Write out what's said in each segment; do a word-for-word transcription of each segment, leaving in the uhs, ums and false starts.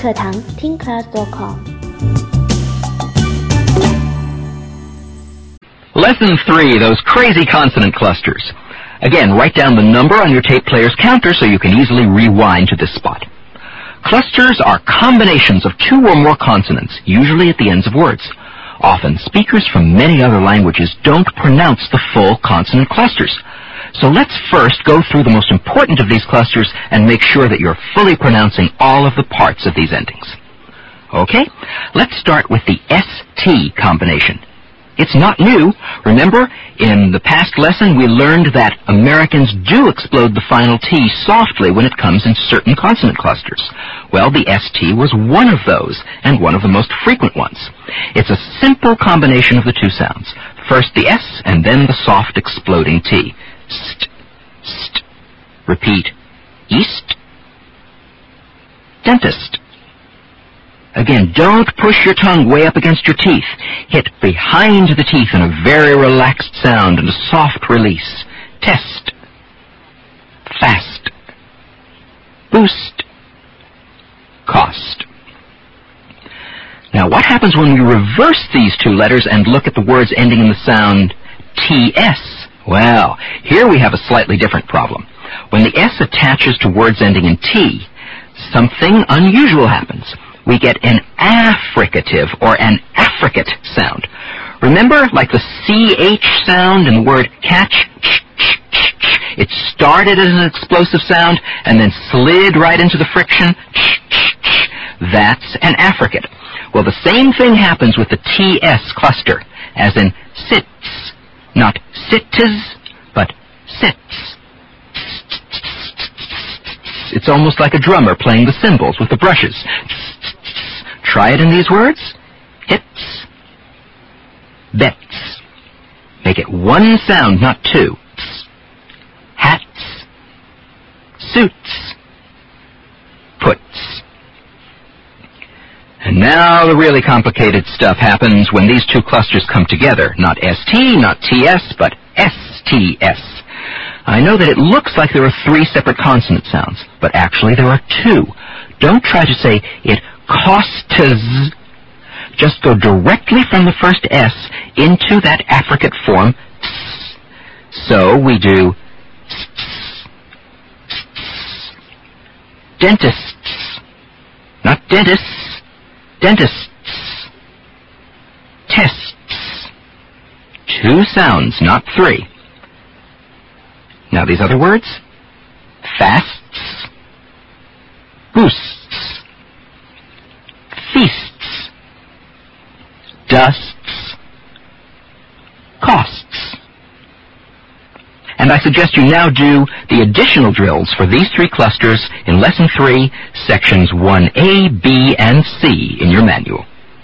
课堂听 class dot com。 Lesson three, those crazy consonant clusters. Again, write down the number on your tape player's counter so you can easily rewind to this spot. Clusters are combinations of two or more consonants, usually at the ends of words. Often, speakers from many other languages don't pronounce the full consonant clusters. So let's first go through the most important of these clusters and make sure that you're fully pronouncing all of the parts of these endings. Okay, let's start with the S T combination. It's not new. Remember, in the past lesson we learned that Americans do explode the final T softly when it comes in certain consonant clusters. Well, the S T was one of those, and one of the most frequent ones. It's a simple combination of the two sounds. First the S, and then the soft exploding T. St, st. Repeat. East. Dentist. Again, don't push your tongue way up against your teeth. Hit behind the teeth in a very relaxed sound and a soft release. Test. Fast. Boost. Cost. Now, what happens when we reverse these two letters and look at the words ending in the sound T S? Well, here we have a slightly different problem. When the S attaches to words ending in T, something unusual happens. We get an affricative or an affricate sound. Remember, like the C H sound in the word catch? It started as an explosive sound and then slid right into the friction. That's an affricate. Well, the same thing happens with the T S cluster, as in sits. Not sitters, but sits. It's almost like a drummer playing the cymbals with the brushes. Try it in these words. Hits. Bets. Make it one sound, not two. Hats. Suits. Puts. And now the really complicated stuff happens when these two clusters come together. Not S T, not T S, but S T S. I know that it looks like there are three separate consonant sounds, but actually there are two. Don't try to say it costs. Just go directly from the first S into that affricate form. So we do dentists, not dentists, dentists. Tests. Two sounds, not three. Now these other words. Fasts. Boosts. Feasts. Dusts. Costs. And I suggest you now do the additional drills for these three clusters in Lesson three, Sections one A, B, and C in your manual.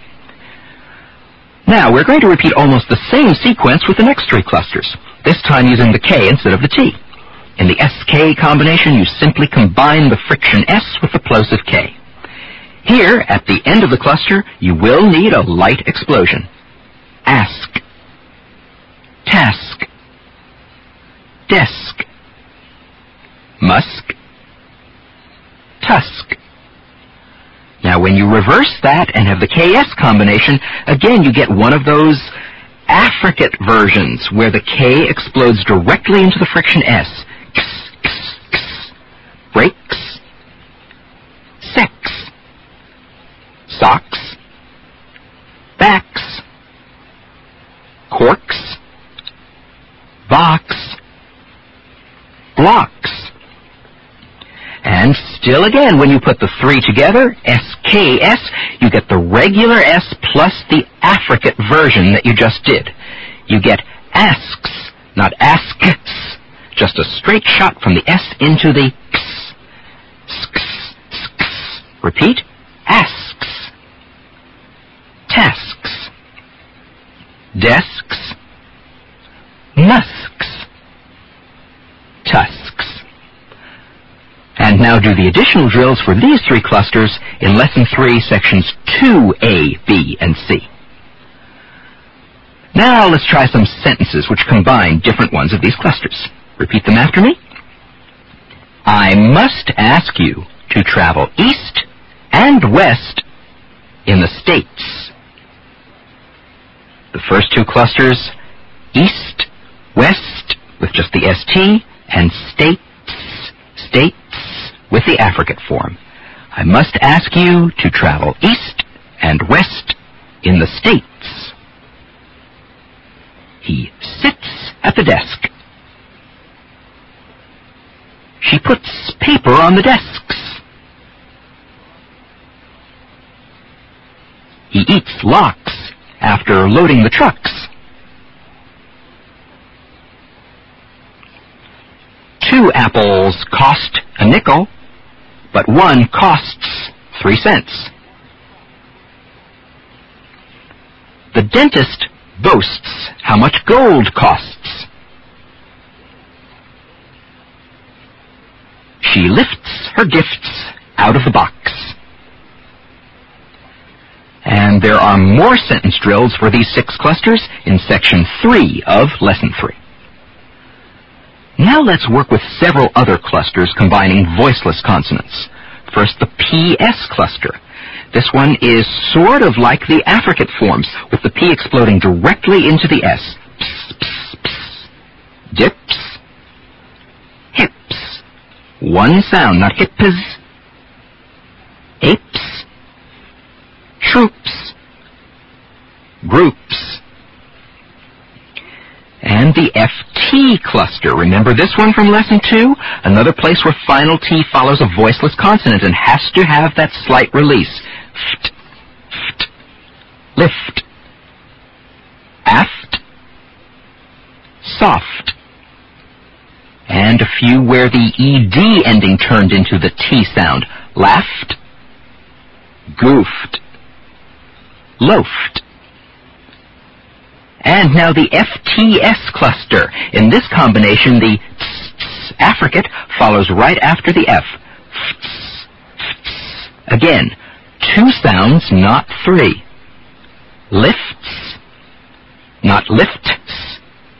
Now, we're going to repeat almost the same sequence with the next three clusters, this time using the K instead of the T. In the S K combination, you simply combine the friction S with the plosive K. Here, at the end of the cluster, you will need a light explosion. Ask. Task. Desk. Musk. Tusk. Now, when you reverse that and have the K S combination, again, you get one of those affricate versions where the K explodes directly into the friction S. Kss, kss, kss. Brakes. Sex. Socks. Backs. Corks. Box. Blocks. And still again, when you put the three together, S K S, you get the regular S plus the affricate version that you just did. You get asks, not asks, just a straight shot from the S into the ks. Sks, sks. Repeat. Asks. Tasks. Desks. Musks. Tusks. And now do the additional drills for these three clusters in Lesson three, Sections two A, B, and C. Now let's try some sentences which combine different ones of these clusters. Repeat them after me. I must ask you to travel east and and west in the states. The first two clusters, east, west, with just the S T, and states, states, with the affricate form. I must ask you to travel east and west in the states. He sits at the desk. She puts paper on the desks. He eats lox after loading the trucks. Two apples cost a nickel, but one costs three cents. The dentist boasts how much gold costs. She lifts her gifts out of the box. And there are more sentence drills for these six clusters in section three of lesson three. Now let's work with several other clusters combining voiceless consonants. First, the P S cluster. This one is sort of like the affricate forms, with the P exploding directly into the S. Pss, pss, pss. Dips. Hips. One sound, not hippes. Apes. Troops. Groups. And the F T cluster. Remember this one from lesson two? Another place where final T follows a voiceless consonant and has to have that slight release. Ft, ft, lift, aft, soft. And a few where the E D ending turned into the T sound. Laughed, goofed, loafed. And now the F T S cluster. In this combination, the tss affricate follows right after the F. Fts, fts. Again, two sounds, not three. Lifts, not lifts.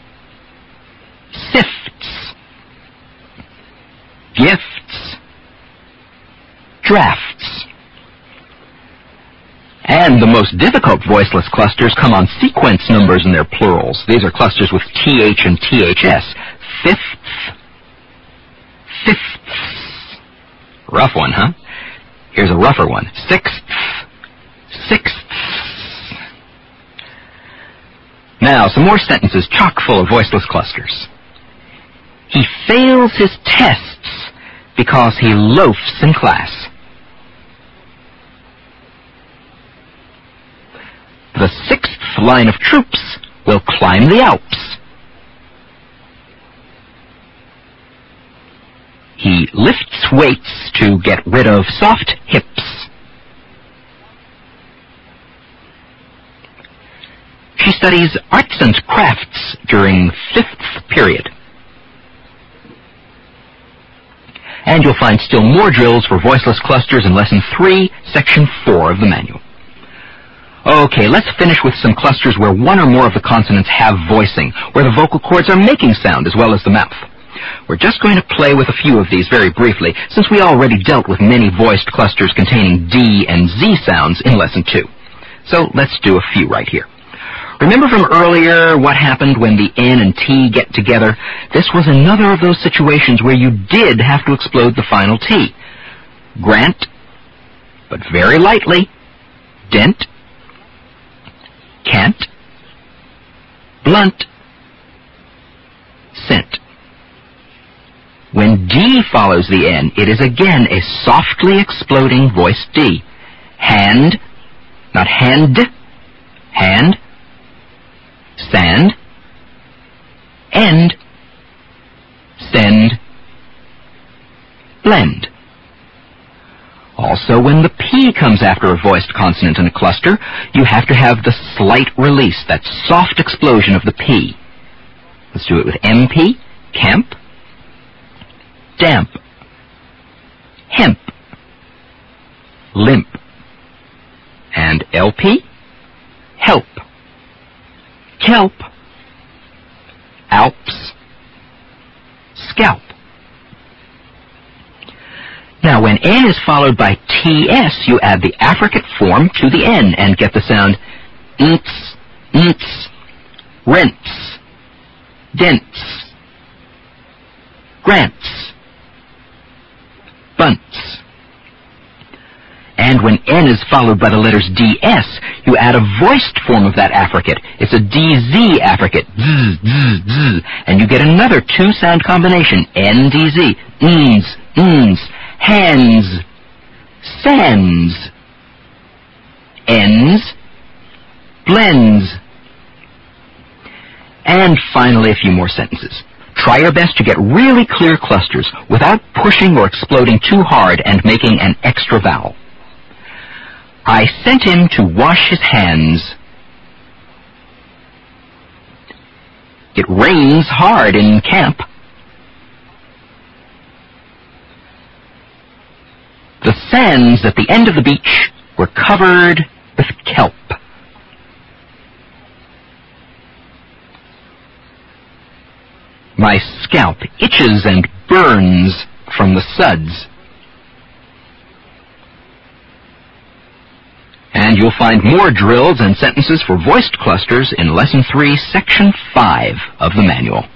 Sifts, gifts, drafts. And the most difficult voiceless clusters come on sequence numbers in their plurals. These are clusters with T H and T H S. Fifths. Fifths. Rough one, huh? Here's a rougher one. Sixths. Sixths. Now, some more sentences chock full of voiceless clusters. He fails his tests because he loafs in class. The sixth line of troops will climb the Alps. He lifts weights to get rid of soft hips. She studies arts and crafts during fifth period. And you'll find still more drills for voiceless clusters in lesson three, section four of the manual. Okay, let's finish with some clusters where one or more of the consonants have voicing, where the vocal cords are making sound as well as the mouth. We're just going to play with a few of these very briefly, since we already dealt with many voiced clusters containing D and Z sounds in lesson two. So let's do a few right here. Remember from earlier what happened when the N and T get together? This was another of those situations where you did have to explode the final T. Grant, but very lightly. Dent, can't, blunt, scent. When D follows the N, it is again a softly exploding voiced D. Hand, not hand, hand, sand, end, send, blend. Also, when the P comes after a voiced consonant in a cluster, you have to have the slight release, that soft explosion of the P. Let's do it with M P, camp, damp, hemp, limp, and L P, help, kelp, Alps, scalp. Now, Now, when N is followed by T S, you add the affricate form to the N and get the sound nts, nts, rents, dents, grants, bunts. And when N is followed by the letters D S, you add a voiced form of that affricate. It's a D Z affricate, zzz, zzz, zzz, and you get another two-sound combination, N D Z, n's, n's, hands, sands, ends, blends. And finally, a few more sentences. Try your best to get really clear clusters without pushing or exploding too hard and making an extra vowel. I sent him to wash his hands. It rains hard in camp. The sands at the end of the beach were covered with kelp. My scalp itches and burns from the suds. And you'll find more drills and sentences for voiced clusters in Lesson three, Section five of the manual.